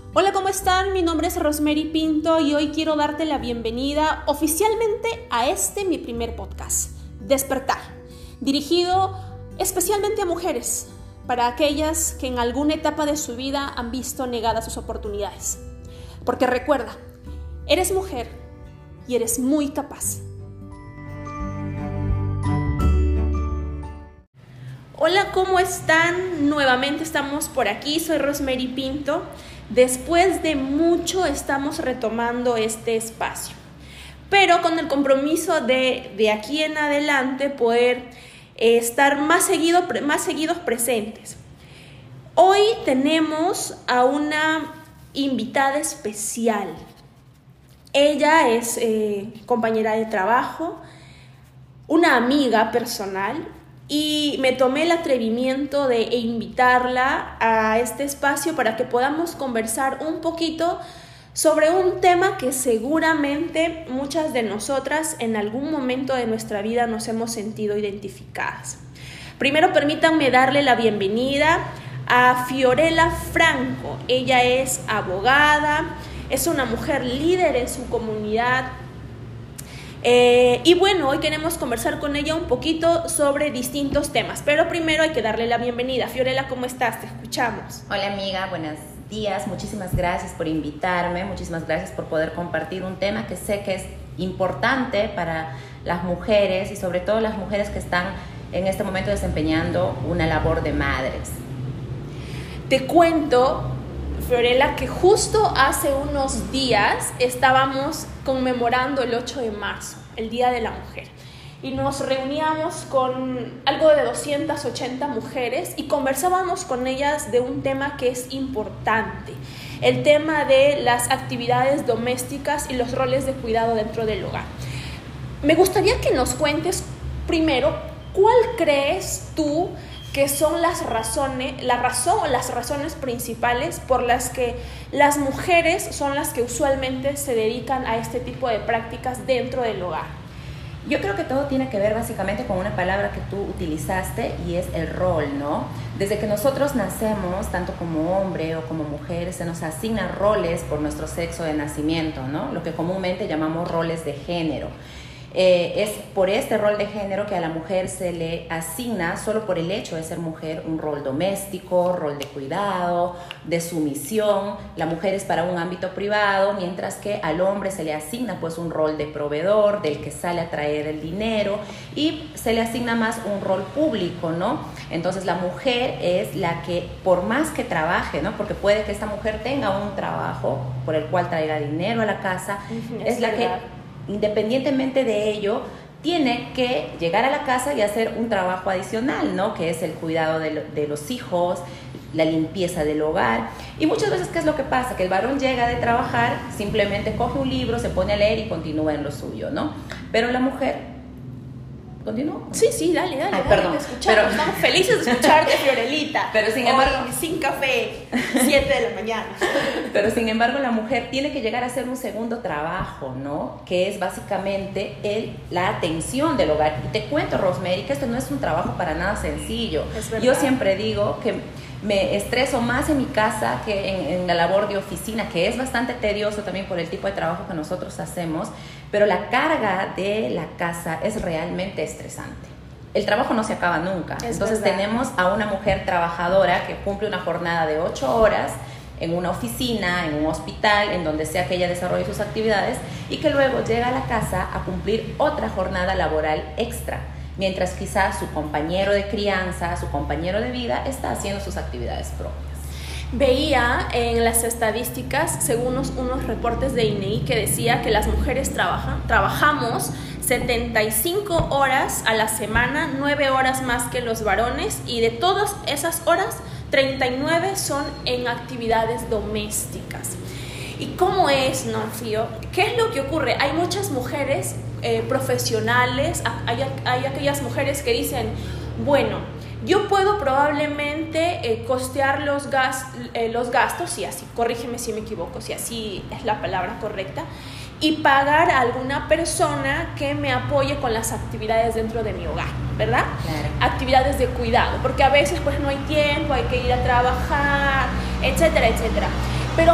Hola, ¿cómo están? Mi nombre es Rosemary Pinto y hoy quiero darte la bienvenida oficialmente a mi primer podcast, Despertar, dirigido especialmente a mujeres, para aquellas que en alguna etapa de su vida han visto negadas sus oportunidades. Porque recuerda, eres mujer y eres muy capaz. Hola, ¿cómo están? Nuevamente estamos por aquí, soy Rosemary Pinto. Después de mucho estamos retomando este espacio, pero con el compromiso de aquí en adelante poder estar más seguidos presentes. Hoy tenemos a una invitada especial. Ella es compañera de trabajo, una amiga personal, y me tomé el atrevimiento de invitarla a este espacio para que podamos conversar un poquito sobre un tema que seguramente muchas de nosotras en algún momento de nuestra vida nos hemos sentido identificadas. Primero, permítanme darle la bienvenida a Fiorella Franco. Ella es abogada, es una mujer líder en su comunidad. Y bueno, hoy queremos conversar con ella un poquito sobre distintos temas, pero primero hay que darle la bienvenida. Fiorella, ¿cómo estás? Te escuchamos. Hola amiga, buenos días, muchísimas gracias por invitarme, muchísimas gracias por poder compartir un tema que sé que es importante para las mujeres y sobre todo las mujeres que están en este momento desempeñando una labor de madres. Te cuento, Fiorella, que justo hace unos días estábamos conmemorando el 8 de marzo, el Día de la Mujer, y nos reuníamos con algo de 280 mujeres y conversábamos con ellas de un tema que es importante, el tema de las actividades domésticas y los roles de cuidado dentro del hogar. Me gustaría que nos cuentes primero, ¿cuál crees tú que son las razones principales por las que las mujeres son las que usualmente se dedican a este tipo de prácticas dentro del hogar? Yo creo que todo tiene que ver básicamente con una palabra que tú utilizaste y es el rol, ¿no? Desde que nosotros nacemos, tanto como hombre o como mujer, se nos asignan roles por nuestro sexo de nacimiento, ¿no? Lo que comúnmente llamamos roles de género. Es por este rol de género que a la mujer se le asigna, solo por el hecho de ser mujer, un rol doméstico, rol de cuidado, de sumisión. La mujer es para un ámbito privado, mientras que al hombre se le asigna pues un rol de proveedor, del que sale a traer el dinero, y se le asigna más un rol público, ¿no? Entonces la mujer es la que, por más que trabaje, ¿no? Porque puede que esta mujer tenga un trabajo por el cual traiga dinero a la casa, es la que, independientemente de ello, tiene que llegar a la casa y hacer un trabajo adicional, ¿no? Que es el cuidado de los hijos, la limpieza del hogar. Y muchas veces, ¿qué es lo que pasa? Que el varón llega de trabajar, simplemente coge un libro, se pone a leer y continúa en lo suyo, ¿no? Pero la mujer... ¿Continúo? Sí, dale. Ay, perdón. Te escuchamos. Estamos felices de escucharte, Fiorelita. Pero sin embargo... Hoy, sin café, 7 de la mañana. Pero sin embargo, la mujer tiene que llegar a hacer un segundo trabajo, ¿no? Que es básicamente la atención del hogar. Y te cuento, Rosemary, que esto no es un trabajo para nada sencillo. Yo siempre digo que me estreso más en mi casa que en la labor de oficina, que es bastante tedioso también por el tipo de trabajo que nosotros hacemos, pero la carga de la casa es realmente estresante. El trabajo no se acaba nunca. Entonces tenemos a una mujer trabajadora que cumple una jornada de 8 horas en una oficina, en un hospital, en donde sea que ella desarrolle sus actividades, y que luego llega a la casa a cumplir otra jornada laboral extra, mientras quizás su compañero de crianza, su compañero de vida está haciendo sus actividades propias. Veía en las estadísticas, según unos reportes de INEGI, que decía que las mujeres trabajamos 75 horas a la semana, 9 horas más que los varones, y de todas esas horas, 39 son en actividades domésticas. ¿Y cómo es, no, Fío? ¿Qué es lo que ocurre? Hay muchas mujeres profesionales, hay aquellas mujeres que dicen, bueno, yo puedo probablemente costear los gastos, y así, corrígeme si me equivoco, si así es la palabra correcta, y pagar a alguna persona que me apoye con las actividades dentro de mi hogar, ¿verdad? Claro. Actividades de cuidado, porque a veces pues no hay tiempo, hay que ir a trabajar, etcétera, etcétera. Pero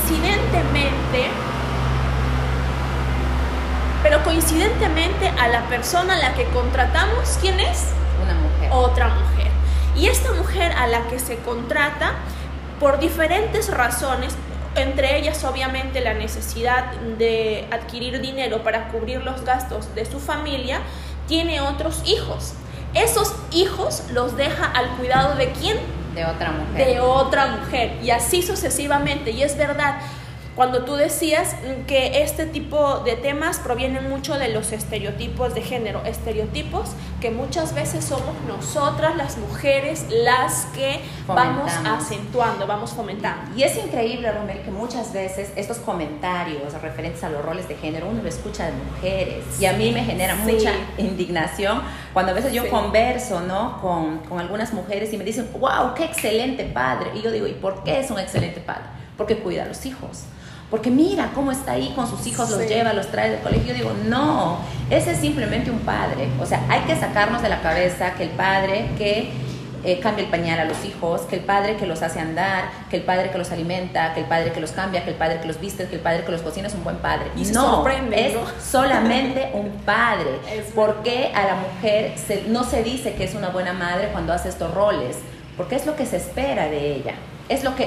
coincidentemente a la persona a la que contratamos, ¿quién es? Una mujer. Otra mujer. Y esta mujer a la que se contrata, por diferentes razones, entre ellas obviamente la necesidad de adquirir dinero para cubrir los gastos de su familia, tiene otros hijos. Esos hijos los deja al cuidado ¿de quién? De otra mujer. De otra mujer. Y así sucesivamente. Y es verdad, cuando tú decías que este tipo de temas provienen mucho de los estereotipos de género, estereotipos que muchas veces somos nosotras las mujeres las que vamos acentuando, vamos fomentando. Y es increíble, Rosemary, que muchas veces estos comentarios referentes a los roles de género uno lo escucha de mujeres, y a mí me genera mucha indignación cuando a veces yo converso, ¿no?, con algunas mujeres y me dicen, wow, qué excelente padre. Y yo digo, ¿y por qué es un excelente padre? Porque cuida a los hijos. Porque mira cómo está ahí con sus hijos, los lleva, los trae del colegio. Yo digo, no, ese es simplemente un padre. O sea, hay que sacarnos de la cabeza que el padre que cambia el pañal a los hijos, que el padre que los hace andar, que el padre que los alimenta, que el padre que los cambia, que el padre que los viste, que el padre que los cocina es un buen padre. Y no, es solamente un padre. Porque a la mujer no se dice que es una buena madre cuando hace estos roles, porque es lo que se espera de ella. Es lo que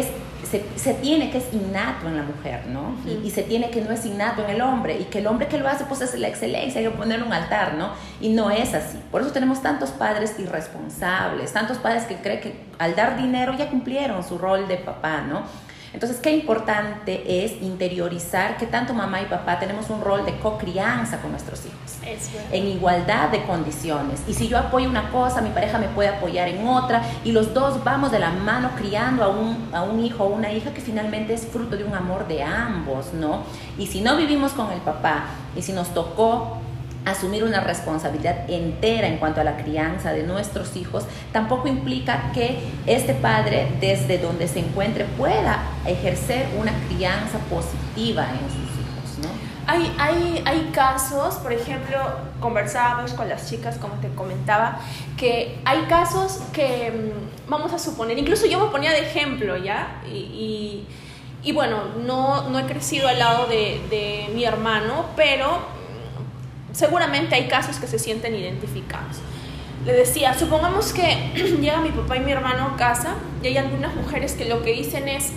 se tiene que es innato en la mujer, ¿no? Y se tiene que no es innato en el hombre, y que el hombre que lo hace pues es la excelencia, hay que ponerle un altar, ¿no? Y no es así. Por eso tenemos tantos padres irresponsables, tantos padres que creen que al dar dinero ya cumplieron su rol de papá, ¿no? Entonces, qué importante es interiorizar que tanto mamá y papá tenemos un rol de cocrianza con nuestros hijos, en igualdad de condiciones. Y si yo apoyo una cosa, mi pareja me puede apoyar en otra, y los dos vamos de la mano criando a un hijo o una hija que finalmente es fruto de un amor de ambos, ¿no? Y si no vivimos con el papá, y si nos tocó asumir una responsabilidad entera en cuanto a la crianza de nuestros hijos, tampoco implica que este padre, desde donde se encuentre, pueda ejercer una crianza positiva en sus hijos, ¿no? Hay casos, por ejemplo, conversábamos con las chicas, como te comentaba, que hay casos que, vamos a suponer, incluso yo me ponía de ejemplo, ¿ya? Y bueno, no he crecido al lado de mi hermano, pero seguramente hay casos que se sienten identificados. Le decía, supongamos que llega mi papá y mi hermano a casa, y hay algunas mujeres que lo que dicen es,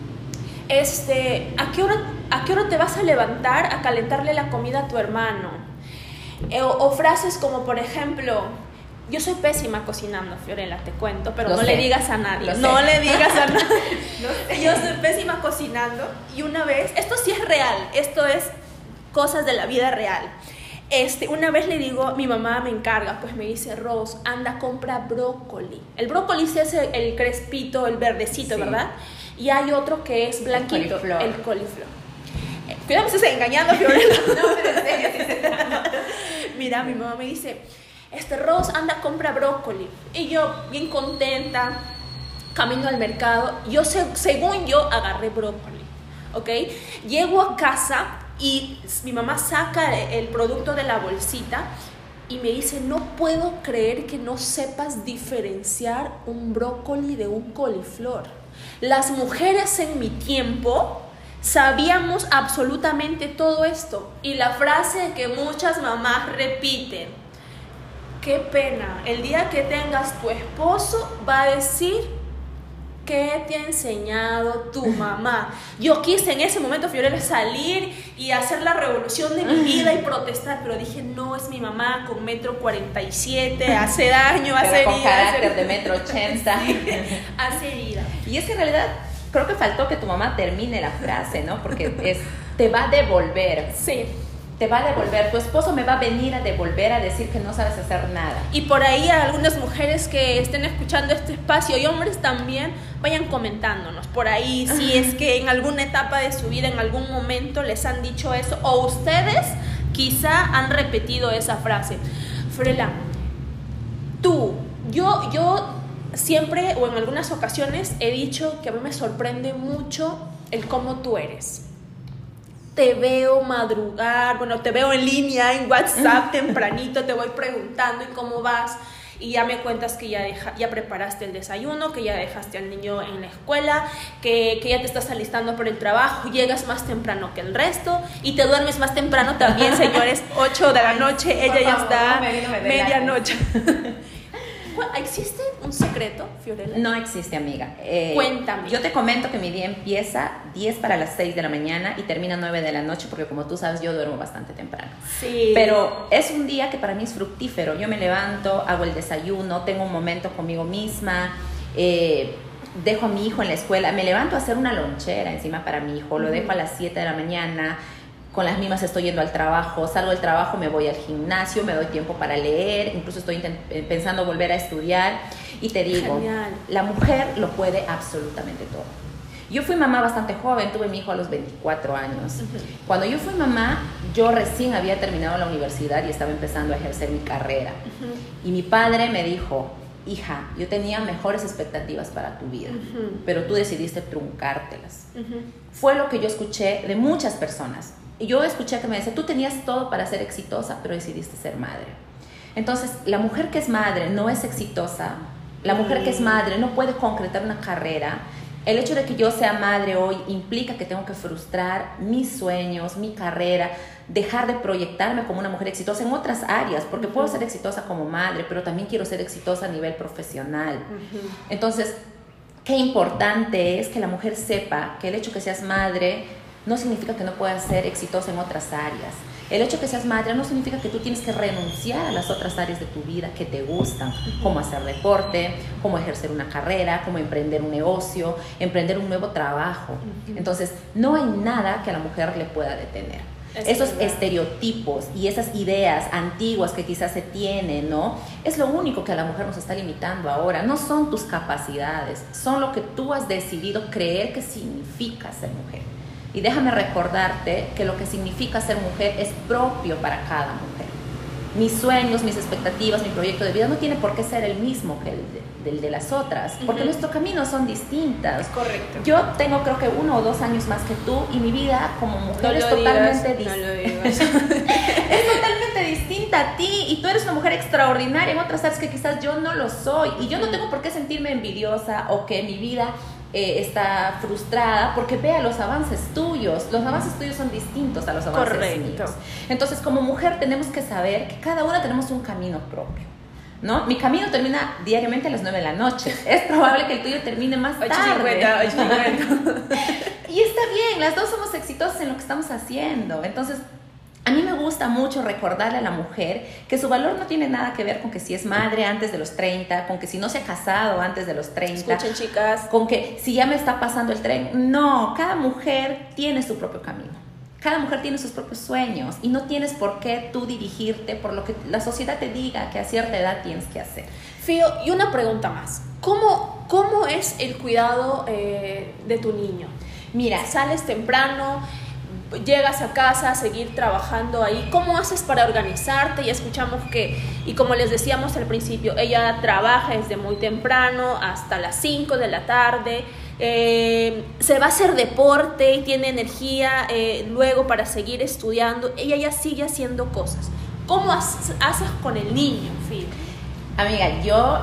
¿a qué hora te vas a levantar a calentarle la comida a tu hermano? O frases como, por ejemplo, yo soy pésima cocinando, Fiorella, te cuento, pero no le digas a nadie. No le digas a nadie. Yo soy pésima cocinando, y una vez, esto sí es real, esto es cosas de la vida real. Una vez le digo, mi mamá me encarga, pues me dice, Ros, anda, compra brócoli. El brócoli sí es el crespito, el verdecito, sí, ¿verdad? Y hay otro que es blanquito, el coliflor. Cuidado, me estás engañando, Fiorella. No, pero en serio. Mira, mi mamá me dice, Ros, anda, compra brócoli. Y yo, bien contenta, camino al mercado. Según yo, agarré brócoli, ¿ok? Llego a casa y mi mamá saca el producto de la bolsita y me dice, no puedo creer que no sepas diferenciar un brócoli de un coliflor. Las mujeres en mi tiempo sabíamos absolutamente todo esto. Y la frase que muchas mamás repiten, qué pena, el día que tengas tu esposo va a decir, ¿qué te ha enseñado tu mamá? Yo quise en ese momento, Fiorella, salir y hacer la revolución de mi vida y protestar, pero dije, no, es mi mamá con 1,47 m, hace daño, hace herida. Con carácter de 1,80 m. Hace herida. Y es que en realidad creo que faltó que tu mamá termine la frase, ¿no? Porque te va a devolver. Sí. Te va a devolver, tu esposo me va a venir a devolver a decir que no sabes hacer nada. Y por ahí a algunas mujeres que estén escuchando este espacio y hombres también, vayan comentándonos por ahí si es que en alguna etapa de su vida, en algún momento les han dicho eso, o ustedes quizá han repetido esa frase. Fiorella, yo siempre o en algunas ocasiones he dicho que a mí me sorprende mucho el cómo tú eres. Te veo madrugar, bueno, te veo en línea, en WhatsApp tempranito, te voy preguntando y cómo vas. y ya me cuentas que ya preparaste el desayuno, que ya dejaste al niño en la escuela, que ya te estás alistando por el trabajo, llegas más temprano que el resto y te duermes más temprano también, señores, 8 de la noche, ella ya está medianoche. ¿Existe un secreto, Fiorella? No existe, amiga. Cuéntame. Yo te comento que mi día empieza 10 para las 6 de la mañana y termina 9 de la noche, porque como tú sabes, yo duermo bastante temprano. Sí. Pero es un día que para mí es fructífero. Yo me levanto, hago el desayuno, tengo un momento conmigo misma, dejo a mi hijo en la escuela, me levanto a hacer una lonchera encima para mi hijo, lo dejo a las 7 de la mañana. Con las mismas estoy yendo al trabajo, salgo del trabajo, me voy al gimnasio, me doy tiempo para leer, incluso estoy pensando volver a estudiar y te digo, genial. La mujer lo puede absolutamente todo. Yo fui mamá bastante joven, tuve mi hijo a los 24 años. Cuando yo fui mamá, yo recién había terminado la universidad y estaba empezando a ejercer mi carrera. Y mi padre me dijo, hija, yo tenía mejores expectativas para tu vida, pero tú decidiste truncártelas. Fue lo que yo escuché de muchas personas. Y yo escuché que me decía, tú tenías todo para ser exitosa, pero decidiste ser madre. Entonces, la mujer que es madre no es exitosa. La mujer que es madre no puede concretar una carrera. El hecho de que yo sea madre hoy implica que tengo que frustrar mis sueños, mi carrera, dejar de proyectarme como una mujer exitosa en otras áreas, porque puedo ser exitosa como madre, pero también quiero ser exitosa a nivel profesional. Entonces, qué importante es que la mujer sepa que el hecho que seas madre no significa que no puedas ser exitosa en otras áreas. El hecho de que seas madre no significa que tú tienes que renunciar a las otras áreas de tu vida que te gustan, como hacer deporte, como ejercer una carrera, como emprender un negocio, emprender un nuevo trabajo. Entonces, no hay nada que a la mujer le pueda detener. Esos estereotipos y esas ideas antiguas que quizás se tienen, ¿no? Es lo único que a la mujer nos está limitando ahora. No son tus capacidades, son lo que tú has decidido creer que significa ser mujer. Y déjame recordarte que lo que significa ser mujer es propio para cada mujer. Mis sueños, mis expectativas, mi proyecto de vida no tiene por qué ser el mismo que el de las otras, porque nuestros caminos son distintos. Correcto. Yo tengo creo que 1 o 2 años más que tú y mi vida como mujer es totalmente distinta. Es totalmente distinta a ti y tú eres una mujer extraordinaria en otras áreas que quizás yo no lo soy y yo no tengo por qué sentirme envidiosa o que mi vida está frustrada porque vea los avances tuyos. Los avances tuyos son distintos a los avances míos. Entonces, como mujer tenemos que saber que cada una tenemos un camino propio, ¿no? Mi camino termina diariamente a las 9 de la noche. Es probable que el tuyo termine más tarde. 8:50. Y está bien, las dos somos exitosas en lo que estamos haciendo. Entonces, a mí me gusta mucho recordarle a la mujer que su valor no tiene nada que ver con que si es madre antes de los 30, con que si no se ha casado antes de los 30. Escuchen, chicas. Con que si ya me está pasando el tren. No, cada mujer tiene su propio camino. Cada mujer tiene sus propios sueños y no tienes por qué tú dirigirte por lo que la sociedad te diga que a cierta edad tienes que hacer. Fío, y una pregunta más. ¿Cómo es el cuidado de tu niño? Mira, sales temprano, llegas a casa a seguir trabajando ahí. ¿Cómo haces para organizarte? Ya escuchamos que, y como les decíamos al principio, ella trabaja desde muy temprano hasta las 5 de la tarde. Se va a hacer deporte y tiene energía luego para seguir estudiando. Ella ya sigue haciendo cosas. ¿Cómo haces con el niño, Fío? Amiga, yo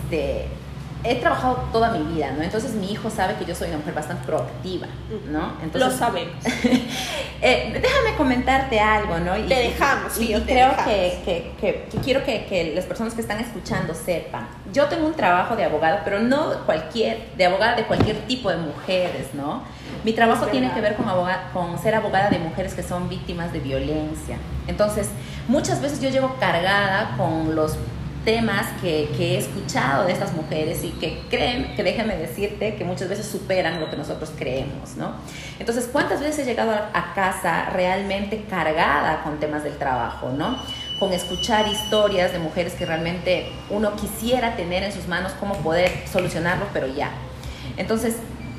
he trabajado toda mi vida, ¿no? Entonces mi hijo sabe que yo soy una mujer bastante proactiva, ¿no? Entonces, lo sabemos. Déjame comentarte algo, ¿no? Te dejamos, sí, y creo que quiero que las personas que están escuchando sepan. Yo tengo un trabajo de abogada, pero no de abogada de cualquier tipo de mujeres, ¿no? Mi trabajo tiene que ver con ser abogada de mujeres que son víctimas de violencia. Entonces, muchas veces yo llego cargada con los temas que he escuchado de estas mujeres y que creen, que déjame decirte, que muchas veces superan lo que nosotros creemos, ¿no? Entonces, ¿cuántas veces he llegado a casa realmente cargada con temas del trabajo, ¿no? Con escuchar historias de mujeres que realmente uno quisiera tener en sus manos cómo poder solucionarlo, pero ya. Entonces,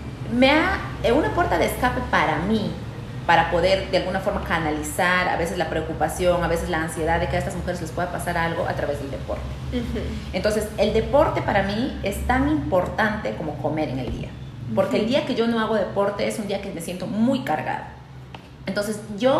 una puerta de escape para mí, para poder de alguna forma canalizar a veces la preocupación, a veces la ansiedad de que a estas mujeres les pueda pasar algo a través del deporte. Entonces, el deporte para mí es tan importante como comer en el día, porque el día que yo no hago deporte es un día que me siento muy cargada. Entonces, yo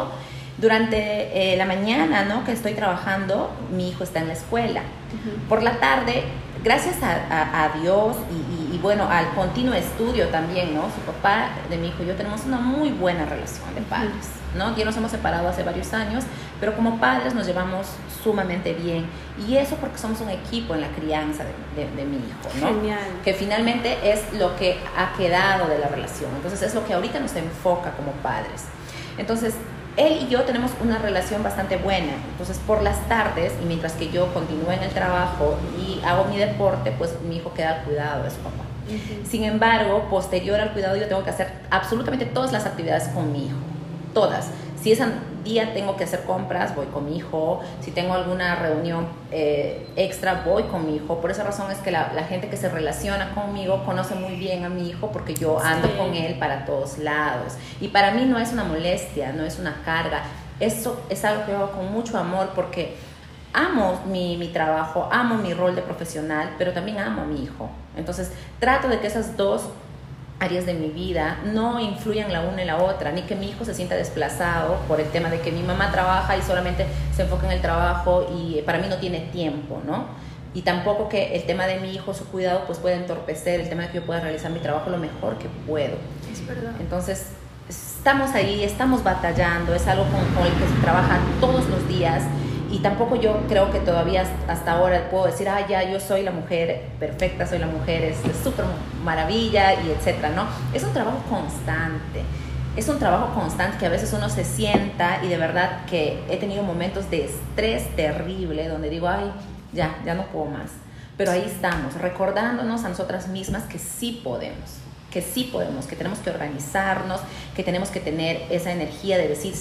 Durante la mañana, ¿no?, que estoy trabajando, mi hijo está en la escuela. Por la tarde, gracias a Dios y bueno, al continuo estudio también, ¿no? Su papá de mi hijo y yo tenemos una muy buena relación de padres, ¿no? Ya nos hemos separado hace varios años, pero como padres nos llevamos sumamente bien. Y eso porque somos un equipo en la crianza de mi hijo, ¿no? Genial. Que finalmente es lo que ha quedado de la relación. Entonces es lo que ahorita nos enfoca como padres. Entonces, él y yo tenemos una relación bastante buena. Entonces, por las tardes, y mientras que yo continúo en el trabajo y hago mi deporte, pues mi hijo queda al cuidado de su papá. Sin embargo, posterior al cuidado, yo tengo que hacer absolutamente todas las actividades con mi hijo. Todas. Si ese día tengo que hacer compras, voy con mi hijo. Si tengo alguna reunión extra, voy con mi hijo. Por esa razón es que la gente que se relaciona conmigo conoce muy bien a mi hijo, porque yo ando con él para todos lados. Y para mí no es una molestia, no es una carga. Eso es algo que hago con mucho amor, porque amo mi trabajo, amo mi rol de profesional, pero también amo a mi hijo. Entonces trato de que esas dos áreas de mi vida no influyan la una en la otra, ni que mi hijo se sienta desplazado por el tema de que mi mamá trabaja y solamente se enfoca en el trabajo y para mí no tiene tiempo, ¿no? Y tampoco que el tema de mi hijo, su cuidado, pues puede entorpecer el tema de que yo pueda realizar mi trabajo lo mejor que puedo. Es verdad. Entonces, estamos ahí, estamos batallando, es algo con el que se trabaja todos los días. Y tampoco yo creo que todavía hasta ahora puedo decir, ya, yo soy la mujer perfecta, soy la mujer súper maravilla y etcétera, ¿no? Es un trabajo constante. Es un trabajo constante que a veces uno se sienta y de verdad que he tenido momentos de estrés terrible donde digo, ya no puedo más. Pero ahí estamos, recordándonos a nosotras mismas que sí podemos, que tenemos que organizarnos, que tenemos que tener esa energía de decir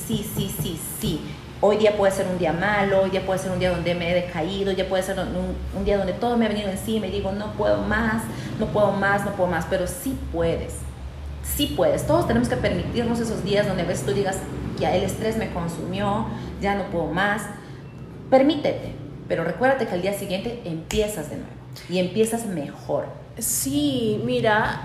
sí. Hoy día puede ser un día malo, hoy día puede ser un día donde me he decaído, ya puede ser un día donde todo me ha venido encima y digo, no puedo más, pero sí puedes. Todos tenemos que permitirnos esos días donde a veces tú digas, ya el estrés me consumió, ya no puedo más. Permítete, pero recuérdate que al día siguiente empiezas de nuevo y empiezas mejor. Sí, mira,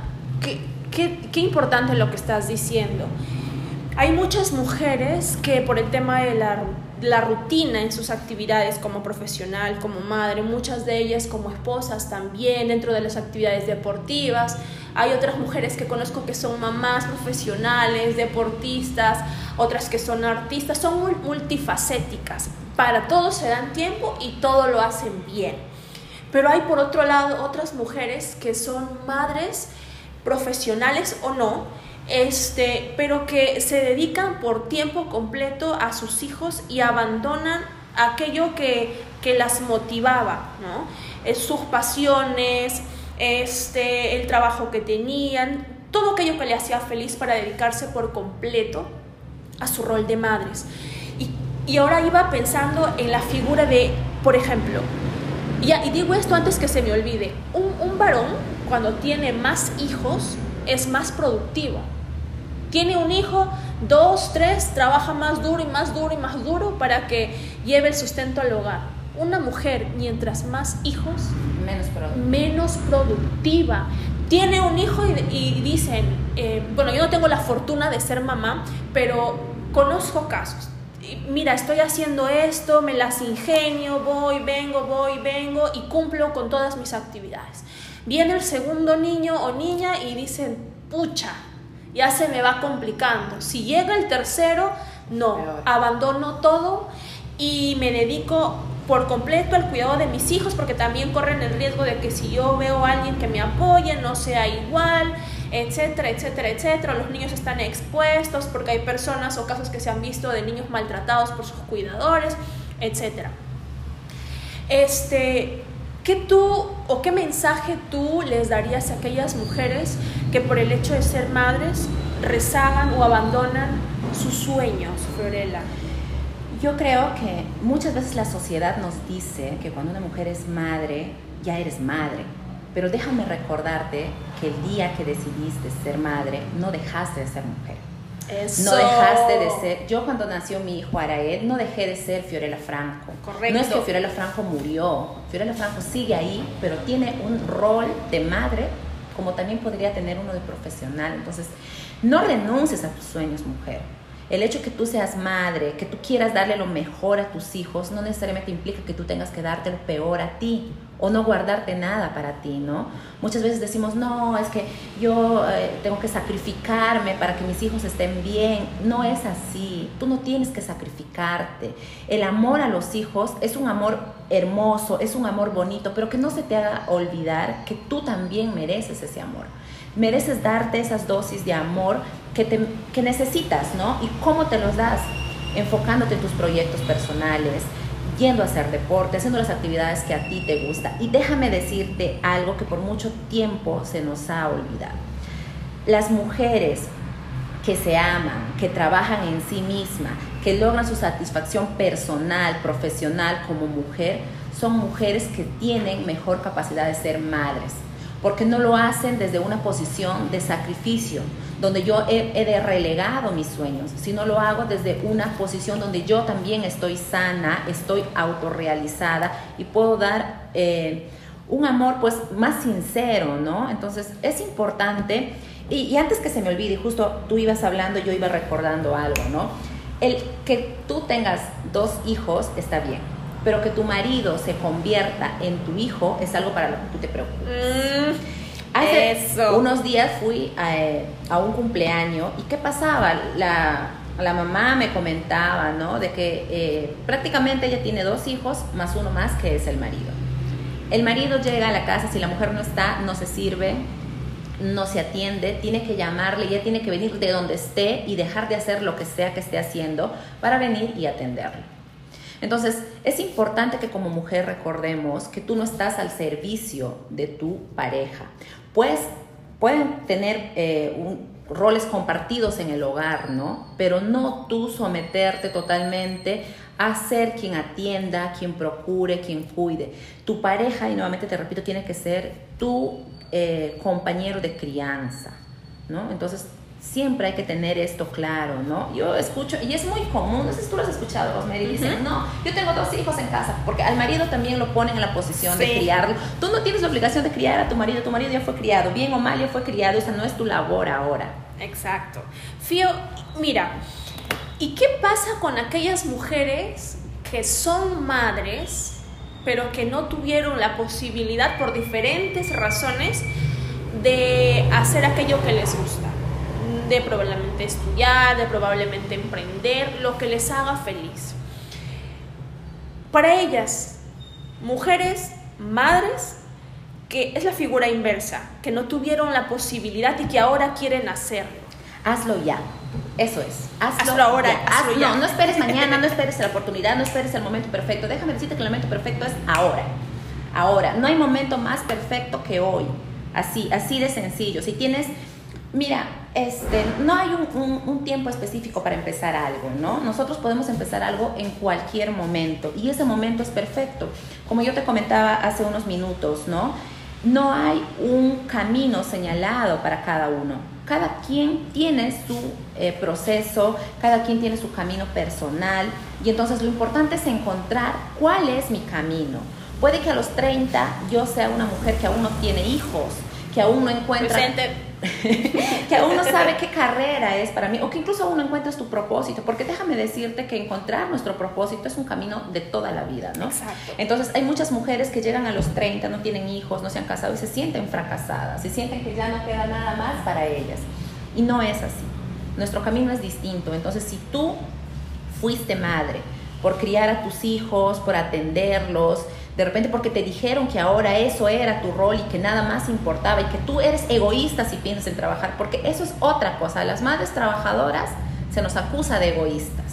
qué importante lo que estás diciendo. Hay muchas mujeres que por el tema de la rutina en sus actividades como profesional, como madre, muchas de ellas como esposas también, dentro de las actividades deportivas. Hay otras mujeres que conozco que son mamás profesionales, deportistas, otras que son artistas, son muy multifacéticas. Para todo se dan tiempo y todo lo hacen bien. Pero hay por otro lado otras mujeres que son madres profesionales o no, pero que se dedican por tiempo completo a sus hijos y abandonan aquello que las motivaba, ¿no? Sus pasiones, el trabajo que tenían, todo aquello que le hacía feliz para dedicarse por completo a su rol de madres. Y ahora iba pensando en la figura de, por ejemplo, y digo esto antes que se me olvide, un varón cuando tiene más hijos es más productivo. Tiene un hijo, 2, 3, trabaja más duro y más duro y más duro para que lleve el sustento al hogar. Una mujer, mientras más hijos, menos productiva. Tiene un hijo y dicen, yo no tengo la fortuna de ser mamá, pero conozco casos. Mira, estoy haciendo esto, me las ingenio, voy, vengo y cumplo con todas mis actividades. Viene el segundo niño o niña y dicen, pucha, ya se me va complicando. Si llega el tercero, no, abandono todo y me dedico por completo al cuidado de mis hijos, porque también corren el riesgo de que si yo veo a alguien que me apoye, no sea igual, etcétera. Los niños están expuestos porque hay personas o casos que se han visto de niños maltratados por sus cuidadores, etcétera. ¿Qué mensaje tú les darías a aquellas mujeres que por el hecho de ser madres rezagan o abandonan sus sueños, Fiorella? Yo creo que muchas veces la sociedad nos dice que cuando una mujer es madre, ya eres madre. Pero déjame recordarte que el día que decidiste ser madre, no dejaste de ser mujer. Eso. No dejaste de ser. Yo cuando nació mi hijo Arael, no dejé de ser Fiorella Franco. Correcto. No es que Fiorella Franco murió. Fiorella Franco sigue ahí, pero tiene un rol de madre, como también podría tener uno de profesional. Entonces, no renuncies a tus sueños, mujer. El hecho que tú seas madre, que tú quieras darle lo mejor a tus hijos, no necesariamente implica que tú tengas que darte lo peor a ti o no guardarte nada para ti, ¿no? Muchas veces decimos, no, es que yo tengo que sacrificarme para que mis hijos estén bien. No es así, tú no tienes que sacrificarte. El amor a los hijos es un amor hermoso, es un amor bonito, pero que no se te haga olvidar que tú también mereces ese amor. Mereces darte esas dosis de amor que necesitas, ¿no? ¿Y cómo te los das? Enfocándote en tus proyectos personales, yendo a hacer deporte, haciendo las actividades que a ti te gusta. Y déjame decirte algo que por mucho tiempo se nos ha olvidado. Las mujeres que se aman, que trabajan en sí mismas, que logran su satisfacción personal, profesional como mujer, son mujeres que tienen mejor capacidad de ser madres, porque no lo hacen desde una posición de sacrificio, donde yo he relegado mis sueños, sino lo hago desde una posición donde yo también estoy sana, estoy autorrealizada y puedo dar un amor pues más sincero, ¿no? Entonces es importante, y antes que se me olvide, justo tú ibas hablando, yo iba recordando algo, ¿no? El que tú tengas 2 hijos está bien, pero que tu marido se convierta en tu hijo es algo para lo que tú te preocupes. Hace unos días fui a un cumpleaños y ¿qué pasaba? La mamá me comentaba, ¿no? De que prácticamente ella tiene 2 hijos más uno más que es el marido. El marido llega a la casa, si la mujer no está, no se sirve, no se atiende, tiene que llamarle, ella tiene que venir de donde esté y dejar de hacer lo que sea que esté haciendo para venir y atenderlo. Entonces, es importante que como mujer recordemos que tú no estás al servicio de tu pareja. Pues pueden tener roles compartidos en el hogar, ¿no? Pero no tú someterte totalmente a ser quien atienda, quien procure, quien cuide. Tu pareja, y nuevamente te repito, tiene que ser tu compañero de crianza, ¿no? Entonces, siempre hay que tener esto claro, ¿no? Yo escucho, y es muy común, no sé si tú lo has escuchado, Rosemary, dicen, no, yo tengo 2 hijos en casa, porque al marido también lo ponen en la posición de criarlo. Tú no tienes la obligación de criar a tu marido ya fue criado, bien o mal ya fue criado, esa no es tu labor ahora. Exacto. Fío, mira, ¿y qué pasa con aquellas mujeres que son madres, pero que no tuvieron la posibilidad por diferentes razones de hacer aquello que les gusta? De probablemente estudiar, de probablemente emprender, lo que les haga feliz. Para ellas, mujeres, madres, que es la figura inversa, que no tuvieron la posibilidad y que ahora quieren hacerlo. Hazlo ya, eso es. Hazlo ahora, hazlo ya. No esperes mañana, no esperes la oportunidad, no esperes el momento perfecto. Déjame decirte que el momento perfecto es ahora. Ahora, no hay momento más perfecto que hoy. Así de sencillo. Si tienes... Mira, no hay un tiempo específico para empezar algo, ¿no? Nosotros podemos empezar algo en cualquier momento y ese momento es perfecto. Como yo te comentaba hace unos minutos, ¿no? No hay un camino señalado para cada uno. Cada quien tiene su proceso, cada quien tiene su camino personal y entonces lo importante es encontrar cuál es mi camino. Puede que a los 30 yo sea una mujer que aún no tiene hijos, que aún no encuentra... que aún no sabe qué carrera es para mí, o que incluso aún no encuentras tu propósito, porque déjame decirte que encontrar nuestro propósito es un camino de toda la vida, ¿no? Exacto. Entonces hay muchas mujeres que llegan a los 30, no tienen hijos, no se han casado y se sienten fracasadas, se sienten que ya no queda nada más para ellas, y no es así. Nuestro camino es distinto. Entonces, si tú fuiste madre por criar a tus hijos, por atenderlos, de repente porque te dijeron que ahora eso era tu rol y que nada más importaba y que tú eres egoísta si piensas en trabajar, porque eso es otra cosa. A las madres trabajadoras se nos acusa de egoístas.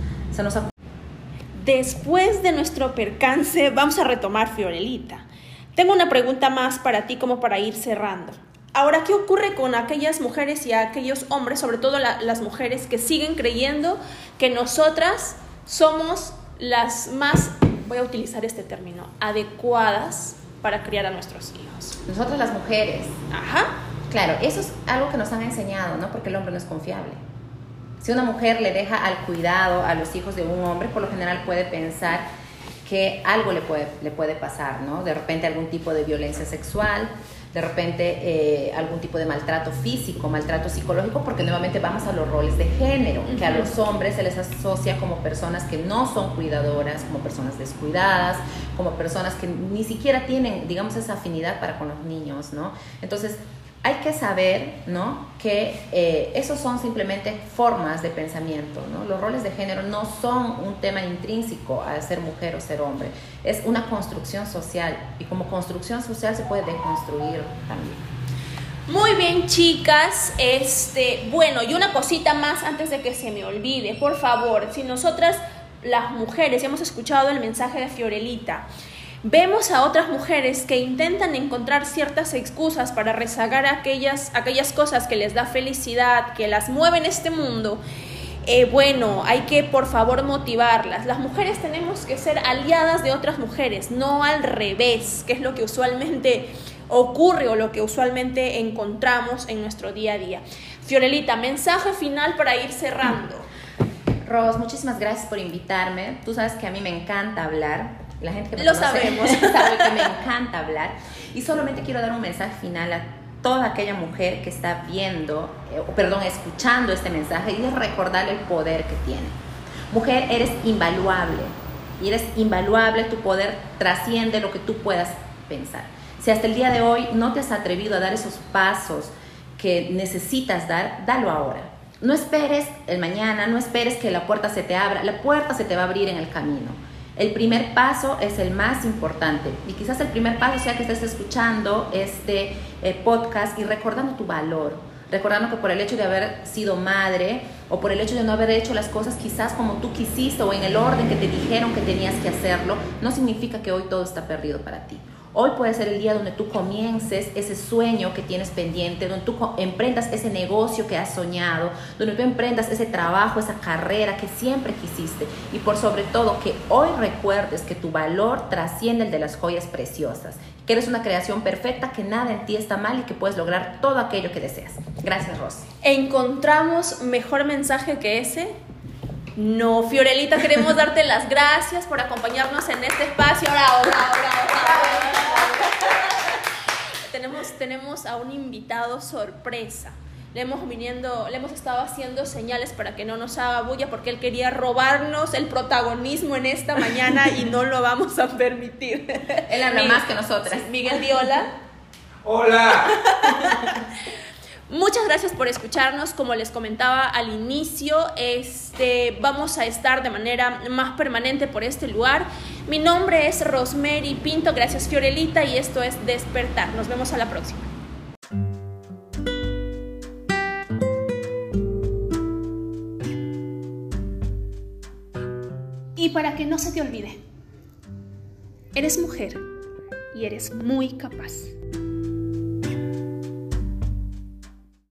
Después de nuestro percance, vamos a retomar, Fiorelita. Tengo una pregunta más para ti como para ir cerrando. Ahora, ¿qué ocurre con aquellas mujeres y aquellos hombres, sobre todo las mujeres, que siguen creyendo que nosotras somos las más... voy a utilizar este término, adecuadas para criar a nuestros hijos? Nosotros las mujeres. Ajá. Claro, eso es algo que nos han enseñado, ¿no? Porque el hombre no es confiable. Si una mujer le deja al cuidado a los hijos de un hombre, por lo general puede pensar que algo le puede pasar, ¿no? De repente algún tipo de violencia sexual, de repente algún tipo de maltrato físico, maltrato psicológico, porque nuevamente vamos a los roles de género, que a los hombres se les asocia como personas que no son cuidadoras, como personas descuidadas, como personas que ni siquiera tienen, digamos, esa afinidad para con los niños, ¿no? Entonces, hay que saber, ¿no?, que esos son simplemente formas de pensamiento, ¿no? Los roles de género no son un tema intrínseco a ser mujer o ser hombre, es una construcción social, y como construcción social se puede deconstruir también. Muy bien, chicas. Bueno, y una cosita más antes de que se me olvide, por favor, si nosotras las mujeres hemos escuchado el mensaje de Fiorelita, vemos a otras mujeres que intentan encontrar ciertas excusas para rezagar aquellas cosas que les da felicidad, que las mueven en este mundo. Bueno, hay que por favor motivarlas. Las mujeres tenemos que ser aliadas de otras mujeres, no al revés, que es lo que usualmente ocurre o lo que usualmente encontramos en nuestro día a día. Fiorelita, mensaje final para ir cerrando. Ros, muchísimas gracias por invitarme. Tú sabes que a mí me encanta hablar. La gente que me conoce sabemos sabe que me encanta hablar, y solamente quiero dar un mensaje final a toda aquella mujer que está escuchando este mensaje, y es recordarle el poder que tiene. Mujer, eres invaluable, tu poder trasciende lo que tú puedas pensar. Si hasta el día de hoy no te has atrevido a dar esos pasos que necesitas dar, dalo ahora. No esperes el mañana, no esperes que la puerta se te abra, la puerta se te va a abrir en el camino. El primer paso es el más importante, y quizás el primer paso sea que estés escuchando este podcast y recordando tu valor, recordando que por el hecho de haber sido madre o por el hecho de no haber hecho las cosas quizás como tú quisiste o en el orden que te dijeron que tenías que hacerlo, no significa que hoy todo está perdido para ti. Hoy puede ser el día donde tú comiences ese sueño que tienes pendiente, donde tú emprendas ese negocio que has soñado, donde tú emprendas ese trabajo, esa carrera que siempre quisiste, y por sobre todo que hoy recuerdes que tu valor trasciende el de las joyas preciosas, que eres una creación perfecta, que nada en ti está mal y que puedes lograr todo aquello que deseas. Gracias, Ros. ¿Encontramos mejor mensaje que ese? No, Fiorelita, queremos darte las gracias por acompañarnos en este espacio. Bravo, bravo, bravo, bravo. Tenemos a un invitado sorpresa. Le hemos estado haciendo señales para que no nos haga bulla, porque él quería robarnos el protagonismo en esta mañana y no lo vamos a permitir. Él habla más que nosotras. Miguel, di hola. ¡Hola! Muchas gracias por escucharnos. Como les comentaba al inicio, vamos a estar de manera más permanente por este lugar. Mi nombre es Rosemary Pinto, gracias Fiorelita, y esto es Despertar. Nos vemos a la próxima. Y para que no se te olvide, eres mujer y eres muy capaz.